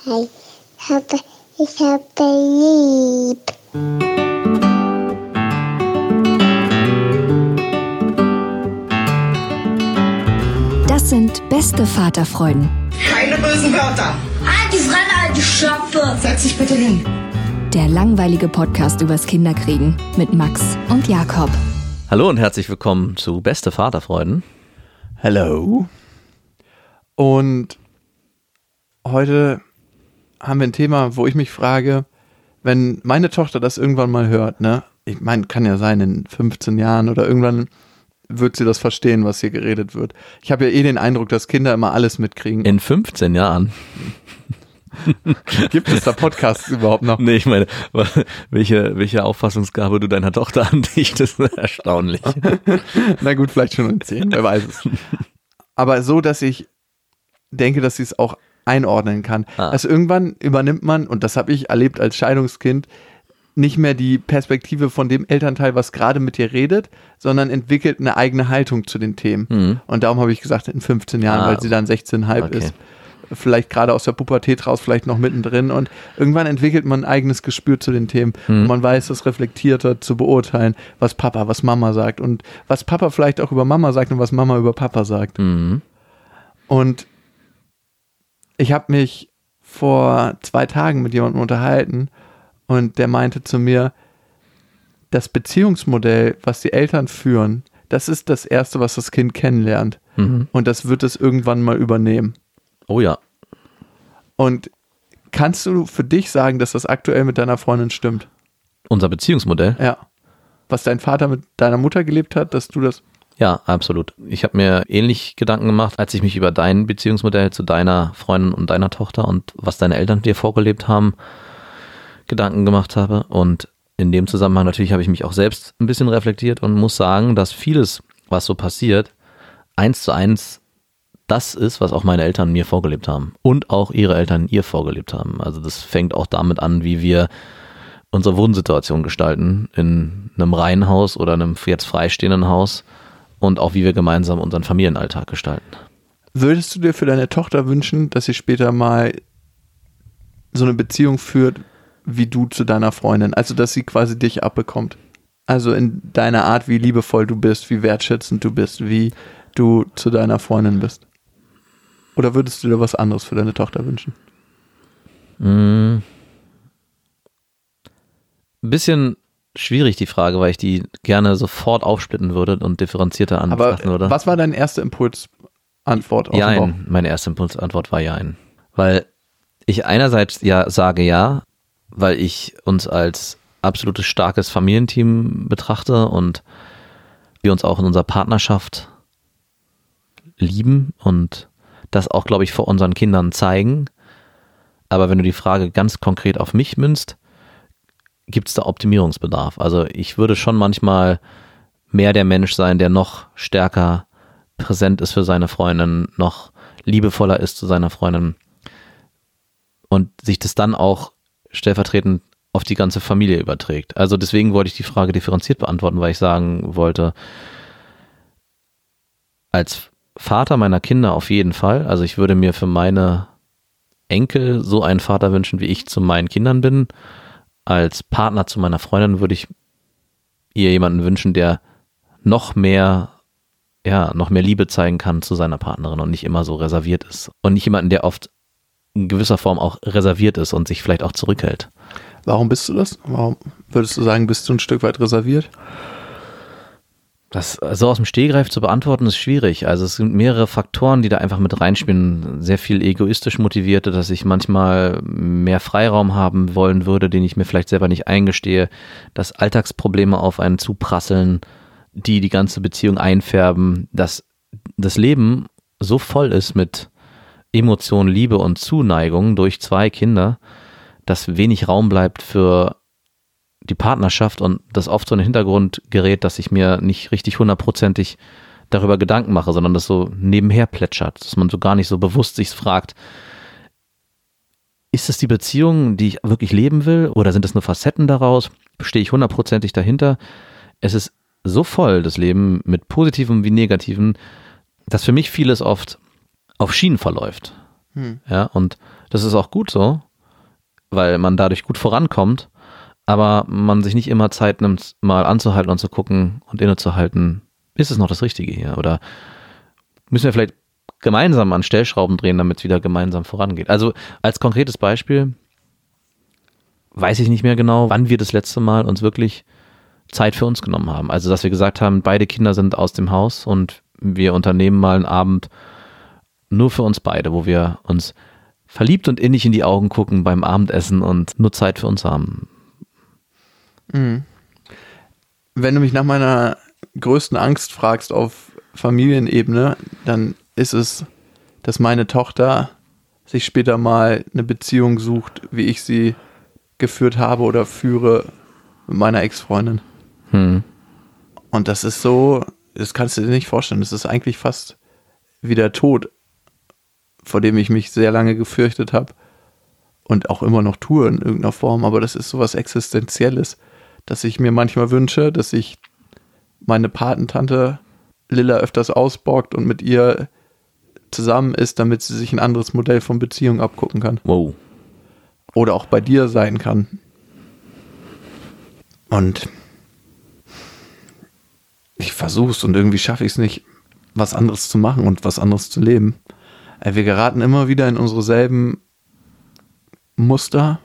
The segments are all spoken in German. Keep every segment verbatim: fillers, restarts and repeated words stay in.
Hi. Ich habe, ich habe lieb. Das sind beste Vaterfreuden. Keine bösen Wörter. Halt die Fremde, alte Schöpfe. Setz dich bitte hin. Der langweilige Podcast übers Kinderkriegen mit Max und Jakob. Hallo und herzlich willkommen zu Beste Vaterfreuden. Hello. Und heute haben wir ein Thema, wo ich mich frage, wenn meine Tochter das irgendwann mal hört, ne? Ich meine, kann ja sein, in fünfzehn Jahren oder irgendwann wird sie das verstehen, was hier geredet wird. Ich habe ja eh den Eindruck, dass Kinder immer alles mitkriegen. In fünfzehn Jahren? Gibt es da Podcasts überhaupt noch? Nee, ich meine, welche, welche Auffassungsgabe du deiner Tochter andichtest, ist erstaunlich. Na gut, vielleicht schon in zehn, wer weiß es. Aber so, dass ich denke, dass sie es auch einordnen kann. Ah. Also irgendwann übernimmt man, und das habe ich erlebt als Scheidungskind, nicht mehr die Perspektive von dem Elternteil, was gerade mit dir redet, sondern entwickelt eine eigene Haltung zu den Themen. Mhm. Und darum habe ich gesagt, in fünfzehn Jahren, ah, weil sie dann sechzehn Komma fünf okay. ist. Vielleicht gerade aus der Pubertät raus, vielleicht noch mittendrin. Und irgendwann entwickelt man ein eigenes Gespür zu den Themen. Mhm. Und man weiß, das reflektierter zu beurteilen, was Papa, was Mama sagt. Und was Papa vielleicht auch über Mama sagt und was Mama über Papa sagt. Mhm. Und ich habe mich vor zwei Tagen mit jemandem unterhalten und der meinte zu mir, das Beziehungsmodell, was die Eltern führen, das ist das Erste, was das Kind kennenlernt. Mhm. Und das wird es irgendwann mal übernehmen. Oh ja. Und kannst du für dich sagen, dass das aktuell mit deiner Freundin stimmt? Unser Beziehungsmodell? Ja. Was dein Vater mit deiner Mutter gelebt hat, dass du das... Ja, absolut. Ich habe mir ähnlich Gedanken gemacht, als ich mich über dein Beziehungsmodell zu deiner Freundin und deiner Tochter und was deine Eltern dir vorgelebt haben, Gedanken gemacht habe. Und in dem Zusammenhang natürlich habe ich mich auch selbst ein bisschen reflektiert und muss sagen, dass vieles, was so passiert, eins zu eins das ist, was auch meine Eltern mir vorgelebt haben und auch ihre Eltern ihr vorgelebt haben. Also das fängt auch damit an, wie wir unsere Wohnsituation gestalten in einem Reihenhaus oder einem jetzt freistehenden Haus und auch wie wir gemeinsam unseren Familienalltag gestalten. Würdest du dir für deine Tochter wünschen, dass sie später mal so eine Beziehung führt, wie du zu deiner Freundin? Also, dass sie quasi dich abbekommt. Also in deiner Art, wie liebevoll du bist, wie wertschätzend du bist, wie du zu deiner Freundin bist. Oder würdest du dir was anderes für deine Tochter wünschen? Ein bisschen schwierig die Frage, weil ich die gerne sofort aufsplitten würde und differenzierter antworten würde. Aber was war deine erste Impulsantwort? Jein, meine erste Impulsantwort war Jein. Weil ich einerseits ja sage ja, weil ich uns als absolutes starkes Familienteam betrachte und wir uns auch in unserer Partnerschaft lieben und das auch, glaube ich, vor unseren Kindern zeigen. Aber wenn du die Frage ganz konkret auf mich münzt, gibt es da Optimierungsbedarf. Also ich würde schon manchmal mehr der Mensch sein, der noch stärker präsent ist für seine Freundin, noch liebevoller ist zu seiner Freundin und sich das dann auch stellvertretend auf die ganze Familie überträgt. Also deswegen wollte ich die Frage differenziert beantworten, weil ich sagen wollte, als Vater meiner Kinder auf jeden Fall. Also ich würde mir für meine Enkel so einen Vater wünschen, wie ich zu meinen Kindern bin. Als Partner zu meiner Freundin würde ich ihr jemanden wünschen, der noch mehr, ja, noch mehr Liebe zeigen kann zu seiner Partnerin und nicht immer so reserviert ist. Und nicht jemanden, der oft in gewisser Form auch reserviert ist und sich vielleicht auch zurückhält. Warum bist du das? Warum würdest du sagen, bist du ein Stück weit reserviert? Das so aus dem Stegreif zu beantworten, ist schwierig. Also es sind mehrere Faktoren, die da einfach mit reinspielen. Sehr viel egoistisch motivierte, dass ich manchmal mehr Freiraum haben wollen würde, den ich mir vielleicht selber nicht eingestehe. Dass Alltagsprobleme auf einen zuprasseln, die die ganze Beziehung einfärben. Dass das Leben so voll ist mit Emotionen, Liebe und Zuneigung durch zwei Kinder, dass wenig Raum bleibt für die Partnerschaft und das oft so in den Hintergrund gerät, dass ich mir nicht richtig hundertprozentig darüber Gedanken mache, sondern das so nebenher plätschert, dass man so gar nicht so bewusst sich fragt, ist es die Beziehung, die ich wirklich leben will oder sind es nur Facetten daraus? Stehe ich hundertprozentig dahinter? Es ist so voll, das Leben, mit Positivem wie Negativem, dass für mich vieles oft auf Schienen verläuft. Hm. Ja, und das ist auch gut so, weil man dadurch gut vorankommt, aber man sich nicht immer Zeit nimmt, mal anzuhalten und zu gucken und innezuhalten, ist es noch das Richtige hier? Oder müssen wir vielleicht gemeinsam an Stellschrauben drehen, damit es wieder gemeinsam vorangeht? Also als konkretes Beispiel weiß ich nicht mehr genau, wann wir das letzte Mal uns wirklich Zeit für uns genommen haben. Also dass wir gesagt haben, beide Kinder sind aus dem Haus und wir unternehmen mal einen Abend nur für uns beide, wo wir uns verliebt und innig in die Augen gucken beim Abendessen und nur Zeit für uns haben. Mhm. Wenn du mich nach meiner größten Angst fragst auf Familienebene, dann ist es, dass meine Tochter sich später mal eine Beziehung sucht, wie ich sie geführt habe oder führe mit meiner Ex-Freundin. Hm. Und das ist so, das kannst du dir nicht vorstellen, das ist eigentlich fast wie der Tod, vor dem ich mich sehr lange gefürchtet habe und auch immer noch tue in irgendeiner Form, aber das ist sowas Existenzielles, dass ich mir manchmal wünsche, dass ich meine Patentante Lilla öfters ausborgt und mit ihr zusammen ist, damit sie sich ein anderes Modell von Beziehung abgucken kann. Wow. Oder auch bei dir sein kann. Und ich versuch's und irgendwie schaffe ich es nicht, was anderes zu machen und was anderes zu leben. Wir geraten immer wieder in unsere selben Muster.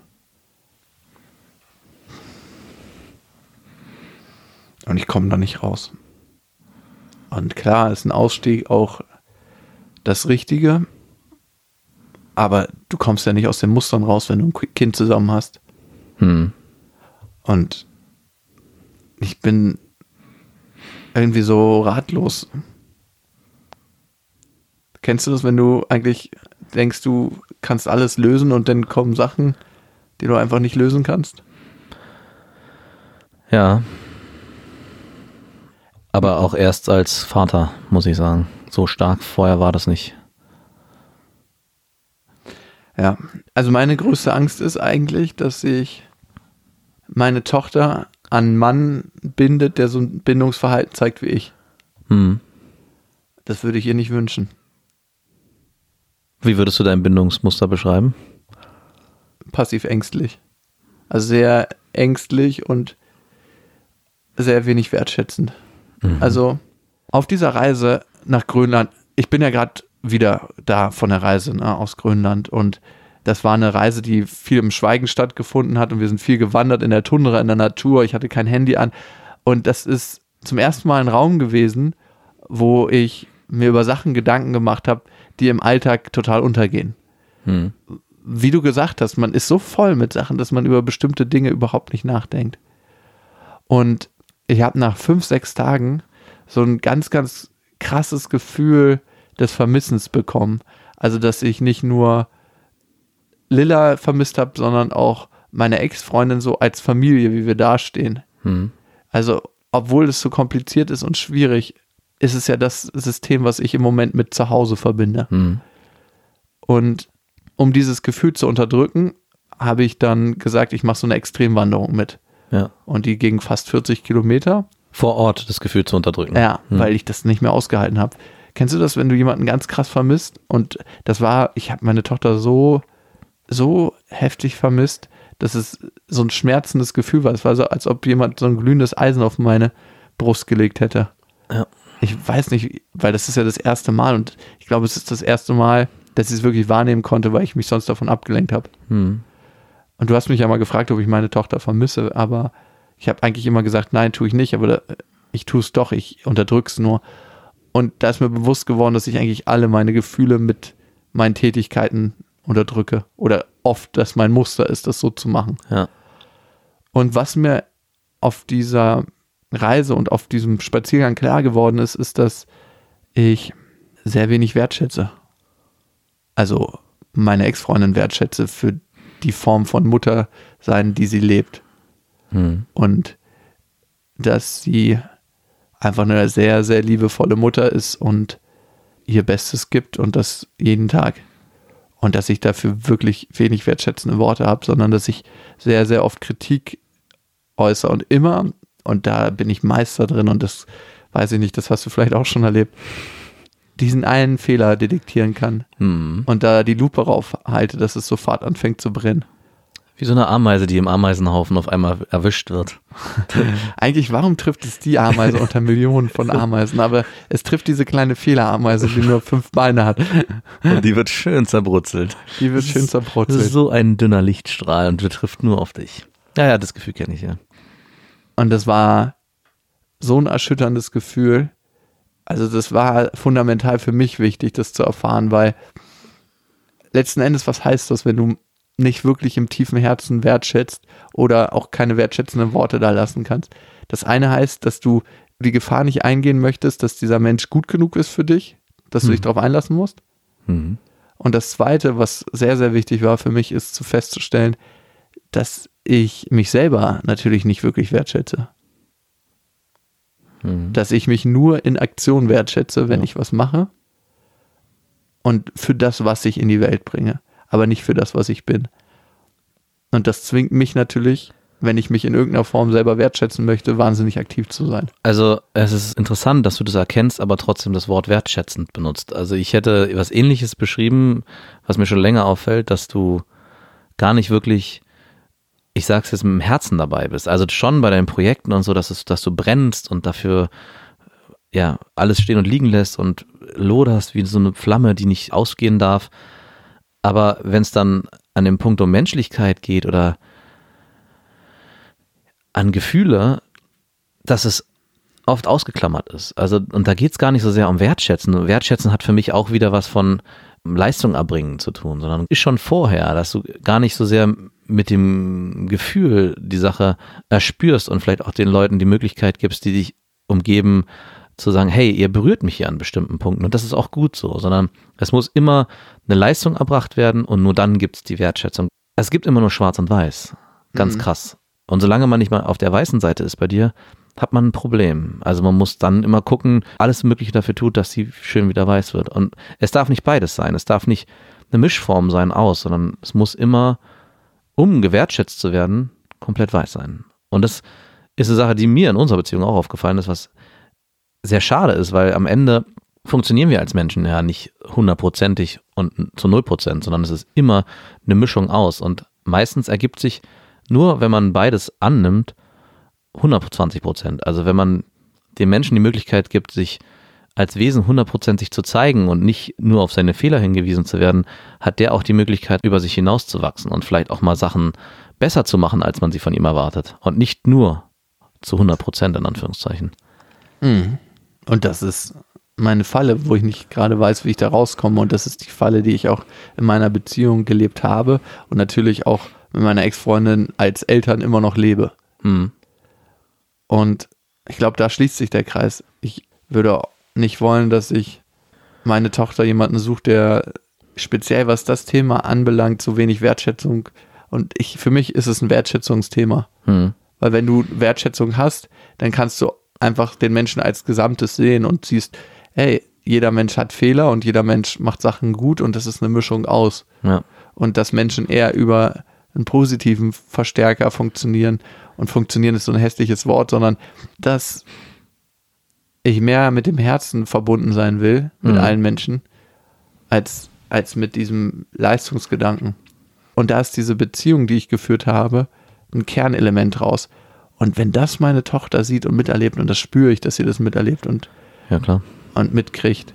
Und ich komme da nicht raus. Und klar ist ein Ausstieg auch das Richtige, aber du kommst ja nicht aus den Mustern raus, wenn du ein Kind zusammen hast. Hm. Und ich bin irgendwie so ratlos. Kennst du das, wenn du eigentlich denkst, du kannst alles lösen und dann kommen Sachen, die du einfach nicht lösen kannst? Ja. Aber auch erst als Vater, muss ich sagen. So stark vorher war das nicht. Ja, also meine größte Angst ist eigentlich, dass sich meine Tochter an einen Mann bindet, der so ein Bindungsverhalten zeigt wie ich. Hm. Das würde ich ihr nicht wünschen. Wie würdest du dein Bindungsmuster beschreiben? Passiv ängstlich. Also sehr ängstlich und sehr wenig wertschätzend. Mhm. Also auf dieser Reise nach Grönland, ich bin ja gerade wieder da von der Reise, ne, aus Grönland, und das war eine Reise, die viel im Schweigen stattgefunden hat und wir sind viel gewandert in der Tundra, in der Natur, ich hatte kein Handy an und das ist zum ersten Mal ein Raum gewesen, wo ich mir über Sachen Gedanken gemacht habe, die im Alltag total untergehen. Hm. Wie du gesagt hast, man ist so voll mit Sachen, dass man über bestimmte Dinge überhaupt nicht nachdenkt. Und ich habe nach fünf, sechs Tagen so ein ganz, ganz krasses Gefühl des Vermissens bekommen. Also, dass ich nicht nur Lilla vermisst habe, sondern auch meine Ex-Freundin so als Familie, wie wir dastehen. Hm. Also, obwohl es so kompliziert ist und schwierig, ist es ja das System, was ich im Moment mit zu Hause verbinde. Hm. Und um dieses Gefühl zu unterdrücken, habe ich dann gesagt, ich mache so eine Extremwanderung mit. Ja. Und die ging fast vierzig Kilometer. Vor Ort das Gefühl zu unterdrücken. Ja, hm. weil ich das nicht mehr ausgehalten habe. Kennst du das, wenn du jemanden ganz krass vermisst? Und das war, ich habe meine Tochter so, so heftig vermisst, dass es so ein schmerzendes Gefühl war. Es war so, als ob jemand so ein glühendes Eisen auf meine Brust gelegt hätte. Ja. Ich weiß nicht, weil das ist ja das erste Mal und ich glaube, es ist das erste Mal, dass ich es wirklich wahrnehmen konnte, weil ich mich sonst davon abgelenkt habe. Hm. Und du hast mich ja mal gefragt, ob ich meine Tochter vermisse, aber ich habe eigentlich immer gesagt, nein, tue ich nicht, aber da, ich tue es doch, ich unterdrücke es nur. Und da ist mir bewusst geworden, dass ich eigentlich alle meine Gefühle mit meinen Tätigkeiten unterdrücke oder oft, dass mein Muster ist, das so zu machen. Ja. Und was mir auf dieser Reise und auf diesem Spaziergang klar geworden ist, ist, dass ich sehr wenig wertschätze. Also meine Ex-Freundin wertschätze für die Form von Mutter sein, die sie lebt. Hm. Und dass sie einfach eine sehr, sehr liebevolle Mutter ist und ihr Bestes gibt und das jeden Tag. Und dass ich dafür wirklich wenig wertschätzende Worte habe, sondern dass ich sehr, sehr oft Kritik äußere und immer, und da bin ich Meister drin und das weiß ich nicht, das hast du vielleicht auch schon erlebt, diesen einen Fehler detektieren kann Hm. und da die Lupe rauf halte, dass es sofort anfängt zu brennen. Wie so eine Ameise, die im Ameisenhaufen auf einmal erwischt wird. Eigentlich, warum trifft es die Ameise unter Millionen von Ameisen? Aber es trifft diese kleine Fehlerameise, die nur fünf Beine hat. Und die wird schön zerbrutzelt. Die wird schön Das zerbrutzelt. ist so ein dünner Lichtstrahl und trifft nur auf dich. Ja, ja, das Gefühl kenne ich, ja. Und das war so ein erschütterndes Gefühl. Also das war fundamental für mich wichtig, das zu erfahren, weil letzten Endes, was heißt das, wenn du nicht wirklich im tiefen Herzen wertschätzt oder auch keine wertschätzenden Worte da lassen kannst? Das eine heißt, dass du die Gefahr nicht eingehen möchtest, dass dieser Mensch gut genug ist für dich, dass du Hm. dich darauf einlassen musst. Mhm. Und das Zweite, was sehr, sehr wichtig war für mich, ist zu festzustellen, dass ich mich selber natürlich nicht wirklich wertschätze. Mhm. Dass ich mich nur in Aktion wertschätze, wenn Ja. ich was mache und für das, was ich in die Welt bringe, aber nicht für das, was ich bin. Und das zwingt mich natürlich, wenn ich mich in irgendeiner Form selber wertschätzen möchte, wahnsinnig aktiv zu sein. Also es ist interessant, dass du das erkennst, aber trotzdem das Wort wertschätzend benutzt. Also ich hätte was Ähnliches beschrieben, was mir schon länger auffällt, dass du gar nicht wirklich, ich sag's jetzt, mit dem Herzen dabei bist. Also schon bei deinen Projekten und so, dass, es, dass du brennst und dafür ja alles stehen und liegen lässt und loderst wie so eine Flamme, die nicht ausgehen darf. Aber wenn es dann an dem Punkt um Menschlichkeit geht oder an Gefühle, dass es oft ausgeklammert ist. Also, und da geht es gar nicht so sehr um Wertschätzen. Wertschätzen hat für mich auch wieder was von Leistung erbringen zu tun, sondern ist schon vorher, dass du gar nicht so sehr mit dem Gefühl die Sache erspürst und vielleicht auch den Leuten die Möglichkeit gibst, die dich umgeben, zu sagen, hey, ihr berührt mich hier an bestimmten Punkten und das ist auch gut so, sondern es muss immer eine Leistung erbracht werden und nur dann gibt es die Wertschätzung. Es gibt immer nur schwarz und weiß. Ganz Mhm. krass. Und solange man nicht mal auf der weißen Seite ist bei dir, hat man ein Problem. Also man muss dann immer gucken, alles Mögliche dafür tut, dass sie schön wieder weiß wird. Und es darf nicht beides sein. Es darf nicht eine Mischform sein aus, sondern es muss immer, um gewertschätzt zu werden, komplett weiß sein. Und das ist eine Sache, die mir in unserer Beziehung auch aufgefallen ist, was sehr schade ist, weil am Ende funktionieren wir als Menschen ja nicht hundertprozentig und zu null Prozent, sondern es ist immer eine Mischung aus. Und meistens ergibt sich nur, wenn man beides annimmt, hundertzwanzig Prozent. Also wenn man den Menschen die Möglichkeit gibt, sich als Wesen hundertprozentig zu zeigen und nicht nur auf seine Fehler hingewiesen zu werden, hat der auch die Möglichkeit, über sich hinauszuwachsen und vielleicht auch mal Sachen besser zu machen, als man sie von ihm erwartet. Und nicht nur zu hundert Prozent in Anführungszeichen. Mhm. Und das ist meine Falle, wo ich nicht gerade weiß, wie ich da rauskomme. Und das ist die Falle, die ich auch in meiner Beziehung gelebt habe und natürlich auch mit meiner Ex-Freundin als Eltern immer noch lebe. Hm. Und ich glaube, da schließt sich der Kreis. Ich würde nicht wollen, dass ich meine Tochter jemanden sucht, der speziell, was das Thema anbelangt, so wenig Wertschätzung. Und ich, für mich ist es ein Wertschätzungsthema. Hm. Weil wenn du Wertschätzung hast, dann kannst du einfach den Menschen als Gesamtes sehen und siehst, hey, jeder Mensch hat Fehler und jeder Mensch macht Sachen gut und das ist eine Mischung aus. Ja. Und dass Menschen eher über einen positiven Verstärker funktionieren, und funktionieren ist so ein hässliches Wort, sondern dass ich mehr mit dem Herzen verbunden sein will, mit Mhm. allen Menschen, als, als mit diesem Leistungsgedanken. Und da ist diese Beziehung, die ich geführt habe, ein Kernelement raus. Und wenn das meine Tochter sieht und miterlebt, und das spüre ich, dass sie das miterlebt und, Ja, klar. und mitkriegt,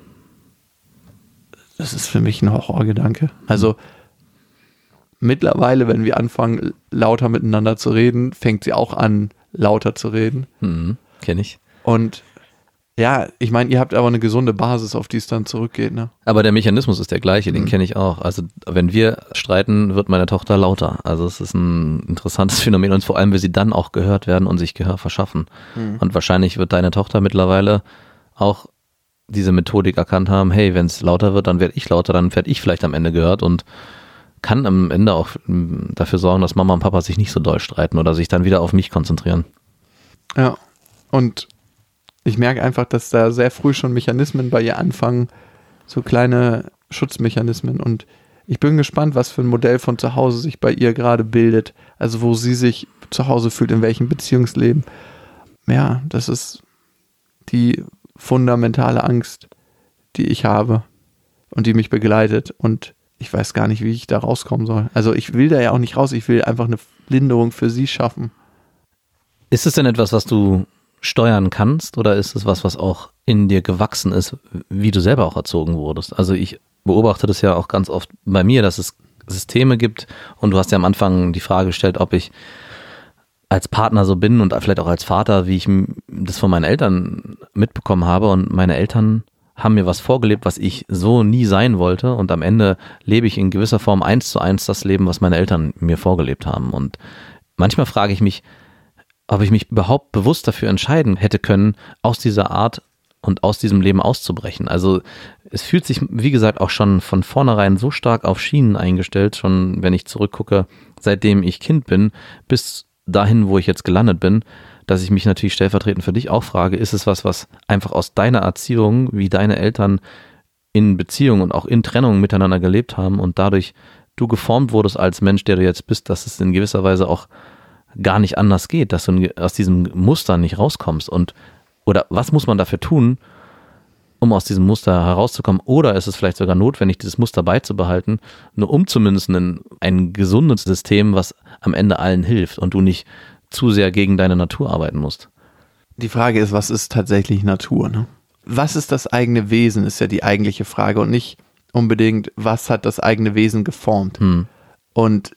das ist für mich ein Horrorgedanke. Also mittlerweile, wenn wir anfangen, lauter miteinander zu reden, fängt sie auch an, lauter zu reden. Mhm. Kenne ich. Und ja, ich meine, ihr habt aber eine gesunde Basis, auf die es dann zurückgeht, ne? Aber der Mechanismus ist der gleiche, den Mhm. kenne ich auch. Also wenn wir streiten, wird meine Tochter lauter. Also es ist ein interessantes Phänomen und vor allem will sie dann auch gehört werden und sich Gehör verschaffen. Mhm. Und wahrscheinlich wird deine Tochter mittlerweile auch diese Methodik erkannt haben, hey, wenn es lauter wird, dann werde ich lauter, dann werde ich vielleicht am Ende gehört und kann am Ende auch m, dafür sorgen, dass Mama und Papa sich nicht so doll streiten oder sich dann wieder auf mich konzentrieren. Ja, und ich merke einfach, dass da sehr früh schon Mechanismen bei ihr anfangen, so kleine Schutzmechanismen. Und ich bin gespannt, was für ein Modell von zu Hause sich bei ihr gerade bildet. Also wo sie sich zu Hause fühlt, in welchem Beziehungsleben. Ja, das ist die fundamentale Angst, die ich habe und die mich begleitet. Und ich weiß gar nicht, wie ich da rauskommen soll. Also ich will da ja auch nicht raus, ich will einfach eine Linderung für sie schaffen. Ist es denn etwas, was du steuern kannst oder ist es was, was auch in dir gewachsen ist, wie du selber auch erzogen wurdest? Also ich beobachte das ja auch ganz oft bei mir, dass es Systeme gibt und du hast ja am Anfang die Frage gestellt, ob ich als Partner so bin und vielleicht auch als Vater, wie ich das von meinen Eltern mitbekommen habe, und meine Eltern haben mir was vorgelebt, was ich so nie sein wollte, und am Ende lebe ich in gewisser Form eins zu eins das Leben, was meine Eltern mir vorgelebt haben. Und manchmal frage ich mich, ob ich mich überhaupt bewusst dafür entscheiden hätte können, aus dieser Art und aus diesem Leben auszubrechen. Also es fühlt sich, wie gesagt, auch schon von vornherein so stark auf Schienen eingestellt, schon wenn ich zurückgucke, seitdem ich Kind bin, bis dahin, wo ich jetzt gelandet bin, dass ich mich natürlich stellvertretend für dich auch frage, ist es was, was einfach aus deiner Erziehung, wie deine Eltern in Beziehung und auch in Trennung miteinander gelebt haben und dadurch du geformt wurdest als Mensch, der du jetzt bist, dass es in gewisser Weise auch gar nicht anders geht, dass du aus diesem Muster nicht rauskommst, und oder was muss man dafür tun, um aus diesem Muster herauszukommen, oder ist es vielleicht sogar notwendig, dieses Muster beizubehalten, nur um zumindest ein, ein gesundes System, was am Ende allen hilft und du nicht zu sehr gegen deine Natur arbeiten musst. Die Frage ist, was ist tatsächlich Natur? Ne? Was ist das eigene Wesen, ist ja die eigentliche Frage, und nicht unbedingt, was hat das eigene Wesen geformt. Hm. Und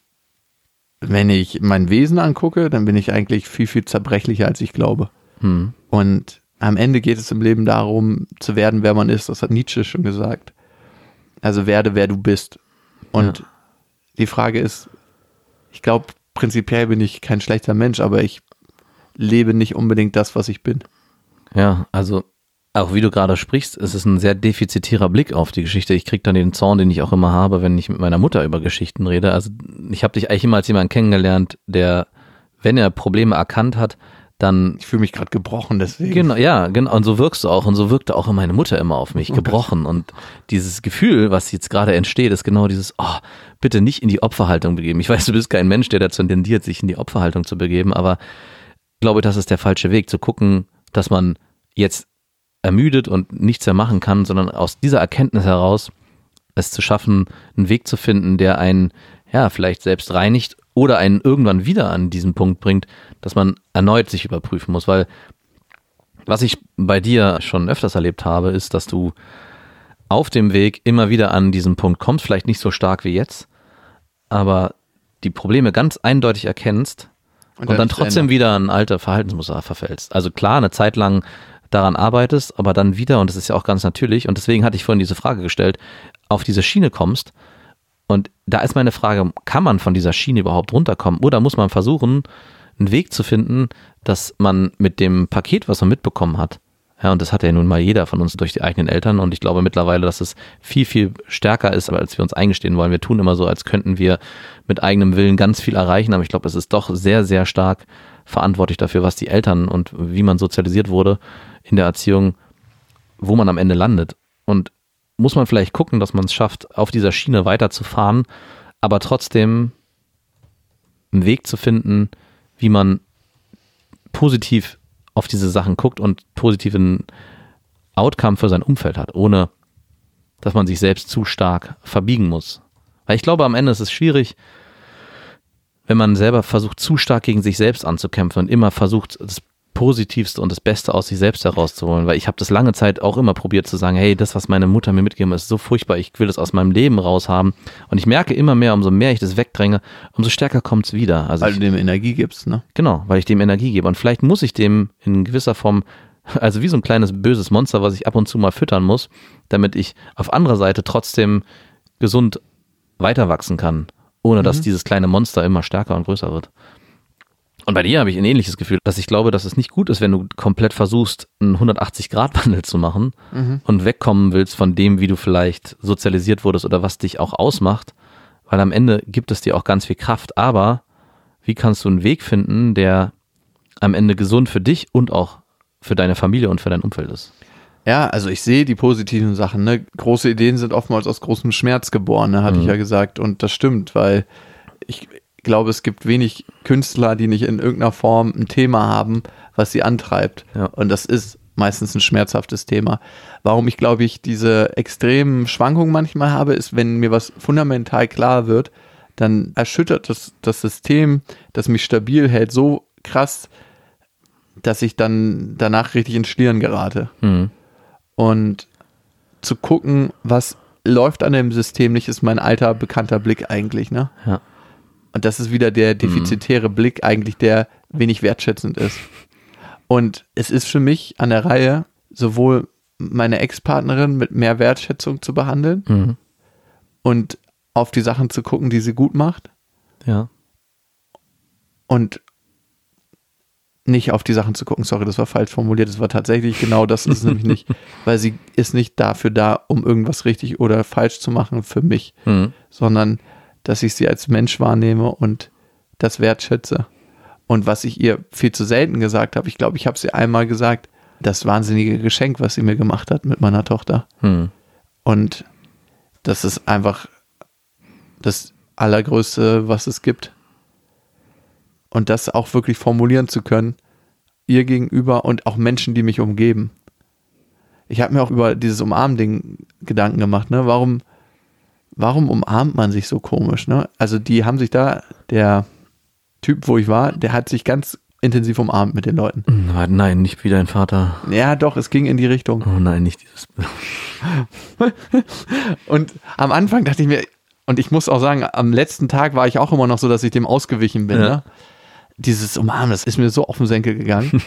wenn ich mein Wesen angucke, dann bin ich eigentlich viel, viel zerbrechlicher, als ich glaube. Hm. Und am Ende geht es im Leben darum, zu werden, wer man ist. Das hat Nietzsche schon gesagt. Also werde, wer du bist. Und ja. Die Frage ist, ich glaube, prinzipiell bin ich kein schlechter Mensch, aber ich lebe nicht unbedingt das, was ich bin. Ja, also auch wie du gerade sprichst, es ist ein sehr defizitärer Blick auf die Geschichte. Ich kriege dann den Zorn, den ich auch immer habe, wenn ich mit meiner Mutter über Geschichten rede. Also ich habe dich eigentlich immer als jemanden kennengelernt, der, wenn er Probleme erkannt hat, dann... Ich fühle mich gerade gebrochen, deswegen. Genau, ja, genau. Und so wirkst du auch. Und so wirkte auch meine Mutter immer auf mich, gebrochen. Und dieses Gefühl, was jetzt gerade entsteht, ist genau dieses, oh, bitte nicht in die Opferhaltung begeben. Ich weiß, du bist kein Mensch, der dazu tendiert, sich in die Opferhaltung zu begeben, aber ich glaube, das ist der falsche Weg, zu gucken, dass man jetzt ermüdet und nichts mehr machen kann, sondern aus dieser Erkenntnis heraus es zu schaffen, einen Weg zu finden, der einen ja vielleicht selbst reinigt oder einen irgendwann wieder an diesen Punkt bringt, dass man erneut sich überprüfen muss, weil was ich bei dir schon öfters erlebt habe, ist, dass du auf dem Weg immer wieder an diesen Punkt kommst, vielleicht nicht so stark wie jetzt, aber die Probleme ganz eindeutig erkennst und, und dann trotzdem wieder an alte Verhaltensmuster verfällst. Also klar, eine Zeit lang daran arbeitest, aber dann wieder, und das ist ja auch ganz natürlich, und deswegen hatte ich vorhin diese Frage gestellt, auf diese Schiene kommst, und da ist meine Frage, kann man von dieser Schiene überhaupt runterkommen, oder muss man versuchen, einen Weg zu finden, dass man mit dem Paket, was man mitbekommen hat, ja, und das hat ja nun mal jeder von uns durch die eigenen Eltern, und ich glaube mittlerweile, dass es viel, viel stärker ist, als wir uns eingestehen wollen. Wir tun immer so, als könnten wir mit eigenem Willen ganz viel erreichen, aber ich glaube, es ist doch sehr, sehr stark verantwortlich dafür, was die Eltern und wie man sozialisiert wurde in der Erziehung, wo man am Ende landet. Und muss man vielleicht gucken, dass man es schafft, auf dieser Schiene weiterzufahren, aber trotzdem einen Weg zu finden, wie man positiv auf diese Sachen guckt und positiven Outcome für sein Umfeld hat, ohne dass man sich selbst zu stark verbiegen muss. Weil ich glaube, am Ende ist es schwierig, wenn man selber versucht, zu stark gegen sich selbst anzukämpfen und immer versucht, das Positivste und das Beste aus sich selbst herauszuholen, weil ich habe das lange Zeit auch immer probiert zu sagen, hey, das, was meine Mutter mir mitgegeben hat, ist so furchtbar, ich will das aus meinem Leben raushaben, und ich merke immer mehr, umso mehr ich das wegdränge, umso stärker kommt es wieder. Also weil ich, du dem Energie gibst, ne? Genau, weil ich dem Energie gebe, und vielleicht muss ich dem in gewisser Form, also wie so ein kleines böses Monster, was ich ab und zu mal füttern muss, damit ich auf anderer Seite trotzdem gesund weiter wachsen kann, ohne mhm. dass dieses kleine Monster immer stärker und größer wird. Und bei dir habe ich ein ähnliches Gefühl, dass ich glaube, dass es nicht gut ist, wenn du komplett versuchst, einen hundertachtzig-Grad-Wandel zu machen mhm. und wegkommen willst von dem, wie du vielleicht sozialisiert wurdest oder was dich auch ausmacht, weil am Ende gibt es dir auch ganz viel Kraft. Aber wie kannst du einen Weg finden, der am Ende gesund für dich und auch für deine Familie und für dein Umfeld ist? Ja, also ich sehe die positiven Sachen. Ne? Große Ideen sind oftmals aus großem Schmerz geboren, ne? hatte mhm. ich ja gesagt. Und das stimmt, weil ich Ich glaube, es gibt wenig Künstler, die nicht in irgendeiner Form ein Thema haben, was sie antreibt. Ja. Und das ist meistens ein schmerzhaftes Thema. Warum ich, glaube ich, diese extremen Schwankungen manchmal habe, ist, wenn mir was fundamental klar wird, dann erschüttert das, das System, das mich stabil hält, so krass, dass ich dann danach richtig ins Schlieren gerate. Mhm. Und zu gucken, was läuft an dem System nicht, ist mein alter, bekannter Blick eigentlich, ne? Ja. Und das ist wieder der defizitäre mhm. Blick eigentlich, der wenig wertschätzend ist. Und es ist für mich an der Reihe, sowohl meine Ex-Partnerin mit mehr Wertschätzung zu behandeln mhm. und auf die Sachen zu gucken, die sie gut macht. Ja. Und nicht auf die Sachen zu gucken, sorry, das war falsch formuliert, das war tatsächlich genau das, ist nämlich nicht, weil sie ist nicht dafür da, um irgendwas richtig oder falsch zu machen für mich, mhm. sondern dass ich sie als Mensch wahrnehme und das wertschätze. Und was ich ihr viel zu selten gesagt habe, ich glaube, ich habe sie einmal gesagt, das wahnsinnige Geschenk, was sie mir gemacht hat mit meiner Tochter. Mhm. Und das ist einfach das Allergrößte, was es gibt. Und das auch wirklich formulieren zu können, ihr gegenüber und auch Menschen, die mich umgeben. Ich habe mir auch über dieses Umarmen-Ding Gedanken gemacht, ne? Warum, warum umarmt man sich so komisch, ne? Also die haben sich da, der Typ, wo ich war, der hat sich ganz intensiv umarmt mit den Leuten. Nein, nicht wie dein Vater. Ja, doch, es ging in die Richtung. Oh nein, nicht dieses Und am Anfang dachte ich mir, und ich muss auch sagen, am letzten Tag war ich auch immer noch so, dass ich dem ausgewichen bin, ja. ne? Dieses Umarmen, das ist mir so auf den Senkel gegangen.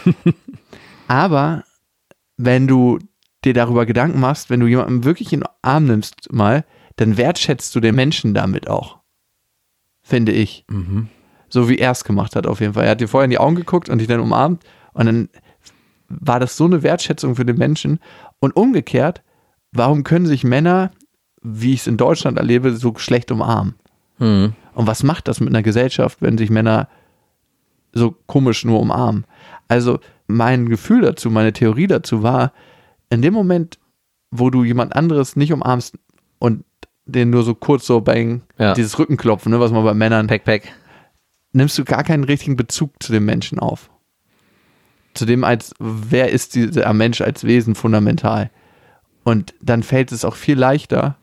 Aber wenn du dir darüber Gedanken machst, wenn du jemanden wirklich in den Arm nimmst mal, dann wertschätzt du den Menschen damit auch. Finde ich. Mhm. So wie er es gemacht hat auf jeden Fall. Er hat dir vorher in die Augen geguckt und dich dann umarmt und dann war das so eine Wertschätzung für den Menschen. Und umgekehrt, warum können sich Männer, wie ich es in Deutschland erlebe, so schlecht umarmen? Mhm. Und was macht das mit einer Gesellschaft, wenn sich Männer so komisch nur umarmen? Also mein Gefühl dazu, meine Theorie dazu war, in dem Moment, wo du jemand anderes nicht umarmst und den nur so kurz so bang, ja. dieses Rückenklopfen, ne, was man bei Männern, Pack, Pack, nimmst du gar keinen richtigen Bezug zu dem Menschen auf. Zu dem, als wer ist dieser Mensch als Wesen fundamental. Und dann fällt es auch viel leichter,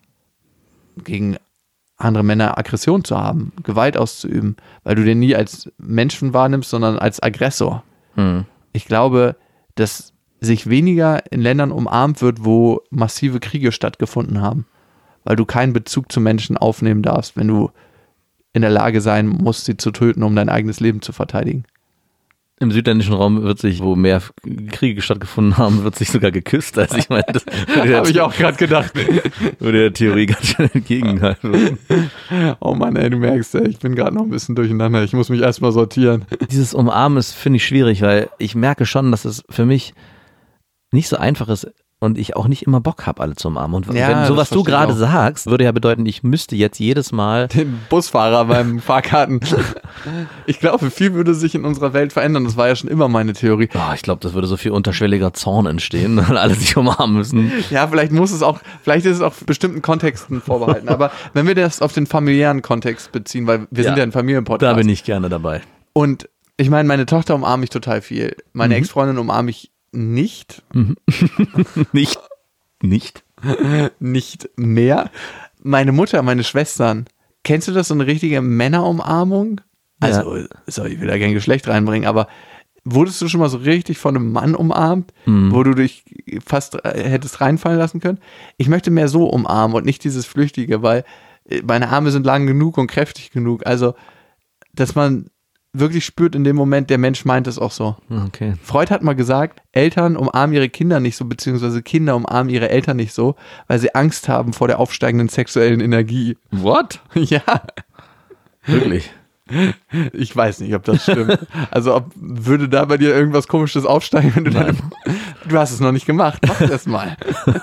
gegen andere Männer Aggression zu haben, Gewalt auszuüben, weil du den nie als Menschen wahrnimmst, sondern als Aggressor. Mhm. Ich glaube, dass sich weniger in Ländern umarmt wird, wo massive Kriege stattgefunden haben, weil du keinen Bezug zu Menschen aufnehmen darfst, wenn du in der Lage sein musst, sie zu töten, um dein eigenes Leben zu verteidigen. Im südländischen Raum wird sich, wo mehr Kriege stattgefunden haben, wird sich sogar geküsst. Also ich meine, das habe ich auch gerade gedacht. Würde der Theorie ganz schön entgegenhalten. Oh Mann, ey, du merkst, ey, ich bin gerade noch ein bisschen durcheinander. Ich muss mich erstmal sortieren. Dieses Umarmen ist, finde ich, schwierig, weil ich merke schon, dass es für mich nicht so einfach ist und ich auch nicht immer Bock habe, alle zu umarmen. Und ja, wenn so was du gerade auch. sagst, würde ja bedeuten, ich müsste jetzt jedes Mal den Busfahrer beim Fahrkarten. Ich glaube, viel würde sich in unserer Welt verändern. Das war ja schon immer meine Theorie. Oh, ich glaube, das würde so viel unterschwelliger Zorn entstehen, weil alle sich umarmen müssen. Ja, vielleicht muss es auch, vielleicht ist es auch bestimmten Kontexten vorbehalten. Aber wenn wir das auf den familiären Kontext beziehen, weil wir Ja, sind ja ein Familienpodcast. Da bin ich gerne dabei. Und ich meine, meine Tochter umarme ich total viel. Meine mhm. Ex-Freundin umarme ich nicht. Mhm. nicht. Nicht? Nicht mehr. Meine Mutter, meine Schwestern. Kennst du das, so eine richtige Männerumarmung? Also, Ja. sorry, ich will da kein Geschlecht reinbringen, aber wurdest du schon mal so richtig von einem Mann umarmt, Mhm. wo du dich fast hättest reinfallen lassen können? Ich möchte mehr so umarmen und nicht dieses Flüchtige, weil meine Arme sind lang genug und kräftig genug. Also, dass man wirklich spürt in dem Moment, der Mensch meint es auch so. Okay. Freud hat mal gesagt, Eltern umarmen ihre Kinder nicht so, beziehungsweise Kinder umarmen ihre Eltern nicht so, weil sie Angst haben vor der aufsteigenden sexuellen Energie. What? Ja. Wirklich? Ich weiß nicht, ob das stimmt. Also ob, würde da bei dir irgendwas Komisches aufsteigen, wenn du dann, du hast es noch nicht gemacht, mach das mal.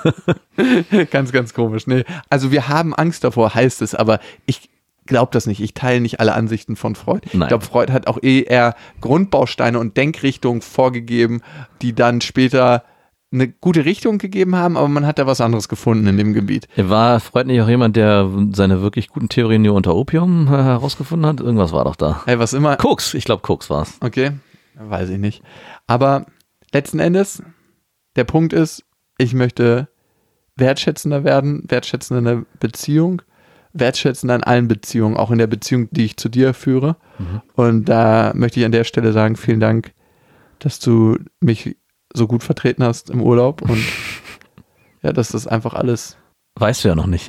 Ganz, ganz komisch. Nee. Also wir haben Angst davor, heißt es, aber ich glaube das nicht. Ich teile nicht alle Ansichten von Freud. Nein. Ich glaube, Freud hat auch eh eher Grundbausteine und Denkrichtungen vorgegeben, die dann später eine gute Richtung gegeben haben, aber man hat da was anderes gefunden in dem Gebiet. War Freud nicht auch jemand, der seine wirklich guten Theorien nur unter Opium äh, herausgefunden hat? Irgendwas war doch da. Hey, was immer. Koks, ich glaube Koks war's. Okay, weiß ich nicht. Aber letzten Endes der Punkt ist, ich möchte wertschätzender werden, wertschätzender in der Beziehung, wertschätzender in allen Beziehungen, auch in der Beziehung, die ich zu dir führe. Mhm. Und da möchte ich an der Stelle sagen, vielen Dank, dass du mich so gut vertreten hast im Urlaub und ja, dass das einfach alles... Weißt du ja noch nicht.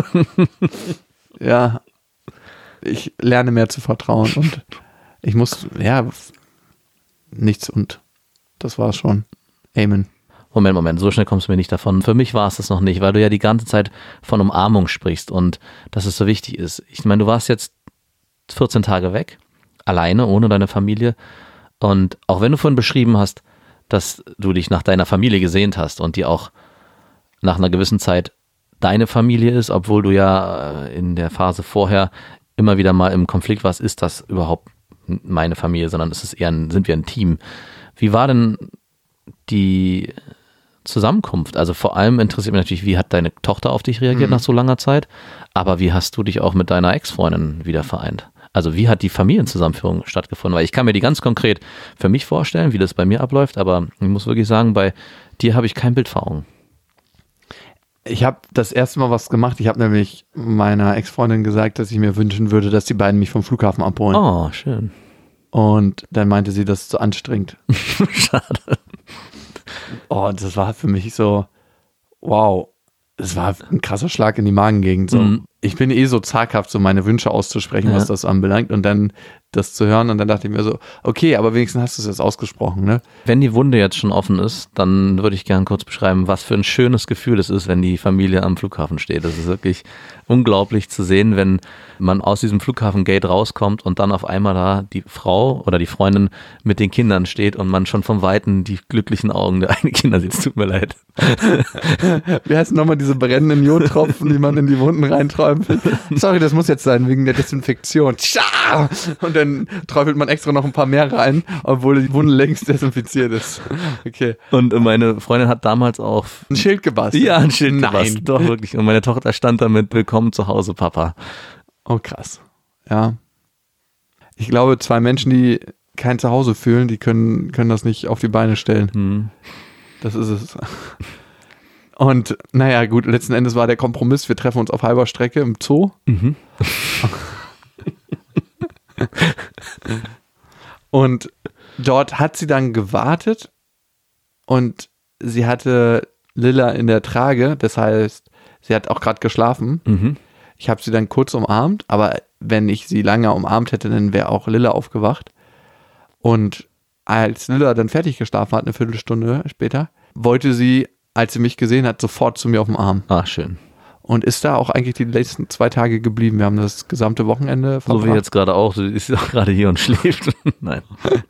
Ja, ich lerne mehr zu vertrauen und ich muss, ja, nichts und das war's schon. Amen. Moment, Moment, so schnell kommst du mir nicht davon. Für mich war es das noch nicht, weil du ja die ganze Zeit von Umarmung sprichst und dass es so wichtig ist. Ich meine, du warst jetzt vierzehn Tage weg, alleine, ohne deine Familie. Und auch wenn du vorhin beschrieben hast, dass du dich nach deiner Familie gesehnt hast und die auch nach einer gewissen Zeit deine Familie ist, obwohl du ja in der Phase vorher immer wieder mal im Konflikt warst, ist das überhaupt meine Familie, sondern ist es eher ein, sind wir ein Team. Wie war denn die Zusammenkunft? Also vor allem interessiert mich natürlich, wie hat deine Tochter auf dich reagiert mhm. nach so langer Zeit, aber wie hast du dich auch mit deiner Ex-Freundin wieder vereint? Also wie hat die Familienzusammenführung stattgefunden? Weil ich kann mir die ganz konkret für mich vorstellen, wie das bei mir abläuft, aber ich muss wirklich sagen, bei dir habe ich kein Bild vor Augen. Ich habe das erste Mal was gemacht. Ich habe nämlich meiner Ex-Freundin gesagt, dass ich mir wünschen würde, dass die beiden mich vom Flughafen abholen. Oh, schön. Und dann meinte sie, das ist zu anstrengend. Schade. Oh, das war für mich so, wow, das war ein krasser Schlag in die Magengegend. So. Mhm. Ich bin eh so zaghaft, so meine Wünsche auszusprechen, ja. was das anbelangt und dann das zu hören und dann dachte ich mir so, okay, aber wenigstens hast du es jetzt ausgesprochen, ne? Wenn die Wunde jetzt schon offen ist, dann würde ich gerne kurz beschreiben, was für ein schönes Gefühl es ist, wenn die Familie am Flughafen steht. Das ist wirklich unglaublich zu sehen, wenn man aus diesem Flughafengate rauskommt und dann auf einmal da die Frau oder die Freundin mit den Kindern steht und man schon vom Weiten die glücklichen Augen der eigenen Kinder sieht. Es tut mir leid. Wie heißen nochmal diese brennenden Jodtropfen, die man in die Wunden reinträufelt? Sorry, das muss jetzt sein, wegen der Desinfektion. Und dann träufelt man extra noch ein paar mehr rein, obwohl die Wunde längst desinfiziert ist. Okay. Und meine Freundin hat damals auch ein Schild gebastelt. Ja, ein Schild Nein. gebastelt. Doch, wirklich. Und meine Tochter stand damit, willkommen zu Hause, Papa. Oh, krass. Ja. Ich glaube, zwei Menschen, die kein Zuhause fühlen, die können, können das nicht auf die Beine stellen. Hm. Das ist es. Und naja, gut, letzten Endes war der Kompromiss, wir treffen uns auf halber Strecke im Zoo. Mhm. Und dort hat sie dann gewartet und sie hatte Lilla in der Trage, das heißt, sie hat auch gerade geschlafen. Mhm. Ich habe sie dann kurz umarmt, aber wenn ich sie lange umarmt hätte, dann wäre auch Lilla aufgewacht. Und als Lilla dann fertig geschlafen hat, eine Viertelstunde später, wollte sie, als sie mich gesehen hat, sofort zu mir auf den Arm. Ach, schön. Und ist da auch eigentlich die letzten zwei Tage geblieben. Wir haben das gesamte Wochenende verbracht. So wie jetzt gerade auch. Sie ist auch gerade hier und schläft. Nein.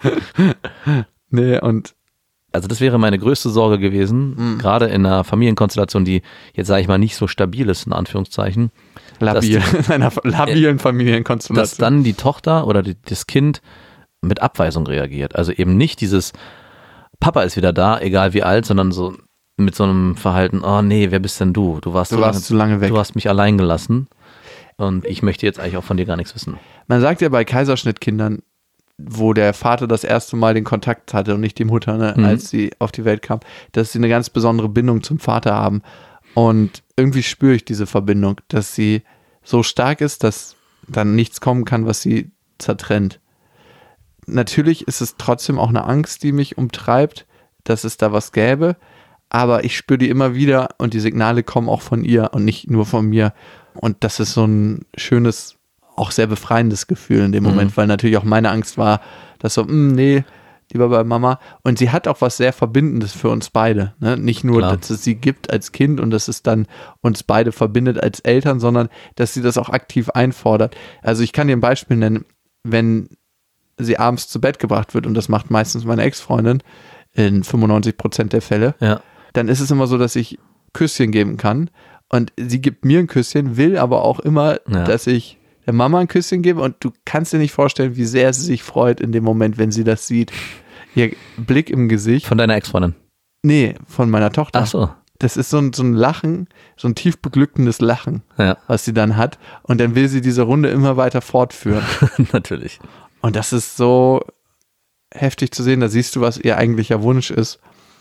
Nee, und also das wäre meine größte Sorge gewesen, mhm. gerade in einer Familienkonstellation, die jetzt, sage ich mal, nicht so stabil ist, in Anführungszeichen. Labil, die, in einer labilen Familienkonstellation. Dass dann die Tochter oder die, das Kind mit Abweisung reagiert. Also eben nicht dieses Papa ist wieder da, egal wie alt, sondern so mit so einem Verhalten, oh nee, wer bist denn du? Du warst, du so warst lange, zu lange weg. Du hast mich allein gelassen und ich möchte jetzt eigentlich auch von dir gar nichts wissen. Man sagt ja bei Kaiserschnittkindern, wo der Vater das erste Mal den Kontakt hatte und nicht die Mutter, ne, mhm. als sie auf die Welt kam, dass sie eine ganz besondere Bindung zum Vater haben. Und irgendwie spüre ich diese Verbindung, dass sie so stark ist, dass dann nichts kommen kann, was sie zertrennt. Natürlich ist es trotzdem auch eine Angst, die mich umtreibt, dass es da was gäbe, aber ich spüre die immer wieder und die Signale kommen auch von ihr und nicht nur von mir. Und das ist so ein schönes, auch sehr befreiendes Gefühl in dem Moment, mhm. weil natürlich auch meine Angst war, dass so, mh, nee, lieber bei Mama. Und sie hat auch was sehr Verbindendes für uns beide. Ne? Nicht nur, Klar. dass es sie gibt als Kind und dass es dann uns beide verbindet als Eltern, sondern dass sie das auch aktiv einfordert. Also ich kann dir ein Beispiel nennen, wenn sie abends zu Bett gebracht wird, und das macht meistens meine Ex-Freundin in fünfundneunzig Prozent der Fälle, ja. dann ist es immer so, dass ich Küsschen geben kann und sie gibt mir ein Küsschen, will aber auch immer, ja. dass ich der Mama ein Küsschen gebe, und du kannst dir nicht vorstellen, wie sehr sie sich freut in dem Moment, wenn sie das sieht. Ihr Blick im Gesicht. Von deiner Ex-Freundin? Nee, von meiner Tochter. Ach so. Das ist so ein, so ein Lachen, so ein tief beglückendes Lachen, ja. was sie dann hat, und dann will sie diese Runde immer weiter fortführen. Natürlich. Und das ist so heftig zu sehen, da siehst du, was ihr eigentlicher Wunsch ist.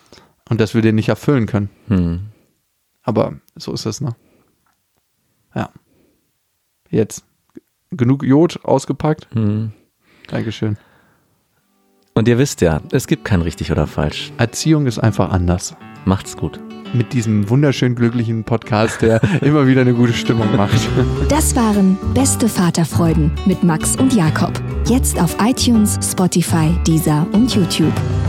Und dass wir den nicht erfüllen können. Hm. Aber so ist das, ne? Ja. Jetzt. Genug Jod ausgepackt. Hm. Dankeschön. Und ihr wisst ja, es gibt kein richtig oder falsch. Erziehung ist einfach anders. Macht's gut. Mit diesem wunderschön glücklichen Podcast, der immer wieder eine gute Stimmung macht. Das waren Beste Vaterfreuden mit Max und Jakob. Jetzt auf iTunes, Spotify, Deezer und YouTube.